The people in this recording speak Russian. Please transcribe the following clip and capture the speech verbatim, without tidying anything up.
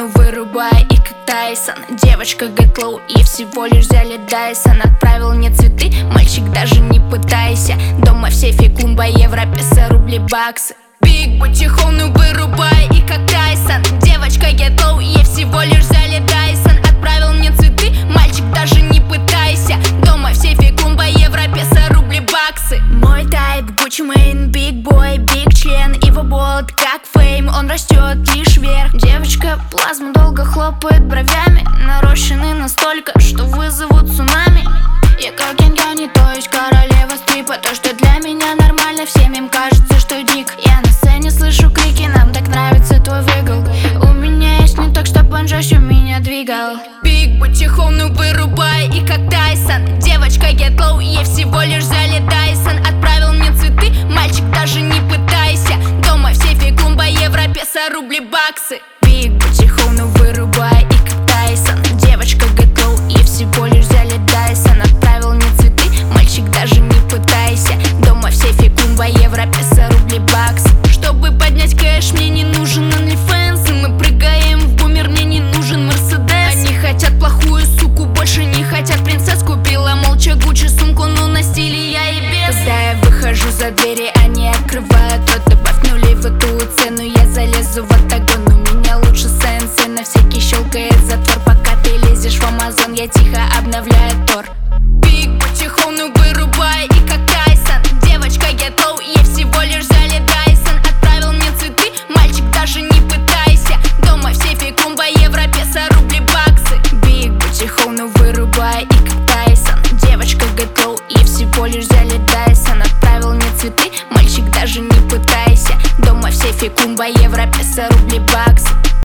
ну вырубай и как Тайсон. Девочка get low и всего лишь взяли Дайсон. Отправил мне цветы, мальчик, даже не пытайся. Дома в сейфе клумба, евро, песо, рубли, баксы. Big booty hole, ну вырубай и как Тайсон. Девочка get low и всего лишь взяли Дайсон. Отправил мне цветы, мальчик, даже не пытайся. Дома в сейфе клумба, евро, песо, рубли, баксы. Мой тайп Gucci Mane, big boy, big член. Его болт как фейм, он растет лишь вверх. Девочка плазма долго хлопает бровями, нарощены настолько, что вызовут цунами. Я как Генгани, то есть королева стрипа. То, что для меня нормально, всем им кажется, что дик. Я на сцене слышу крики, нам так нравится твой выгл. У меня есть не так, чтоб он жестче меня двигал. Big booty hole, ну вырубай и как Тайсон. Девочка get low, ей всего лишь взяли Дайсон. Отправил мне цветы, мальчик, даже не пытайся. Дома в сейфе клумба, евро, песо, рубли, баксы. Big booty hole, ну вырубай и как Тайсон. Девочка get low, ей всего лишь взяли Дайсон. Отправил мне цветы, мальчик, даже не пытайся. Дома в сейфе клумба, евро, песо, рубли, баксы. Чтобы поднять кэш, мне не нужен OnlyFans. И мы прыгаем в бумер, мне не нужен Мерседес. Они хотят плохую суку, больше не хотят принцесс. Купила молча Гуччи сумку, но на стиле я и без. Когда я выхожу за двери, они открывают рот. Добавь нули в эту цену, я залезу в октагон. У меня лучше сенсы, на всякий щелкает затвор. Пока ты лезешь в Амазон, я тихо обновляю тор. Big booty hole, ну вырубай и как Тайсон. Девочка get low, ей всего лишь взяли Дайсон. Отправил мне цветы, мальчик, даже не пытайся. Дома в сейфе клумба, евро, песо, рубли, баксы. Big booty hole, ну вырубай и как Тайсон. Девочка get low, ей всего лишь взяли Дайсон. Отправил мне цветы, мальчик, даже не пытайся. Дома в сейфе клумба, евро, песо, рубли, баксы.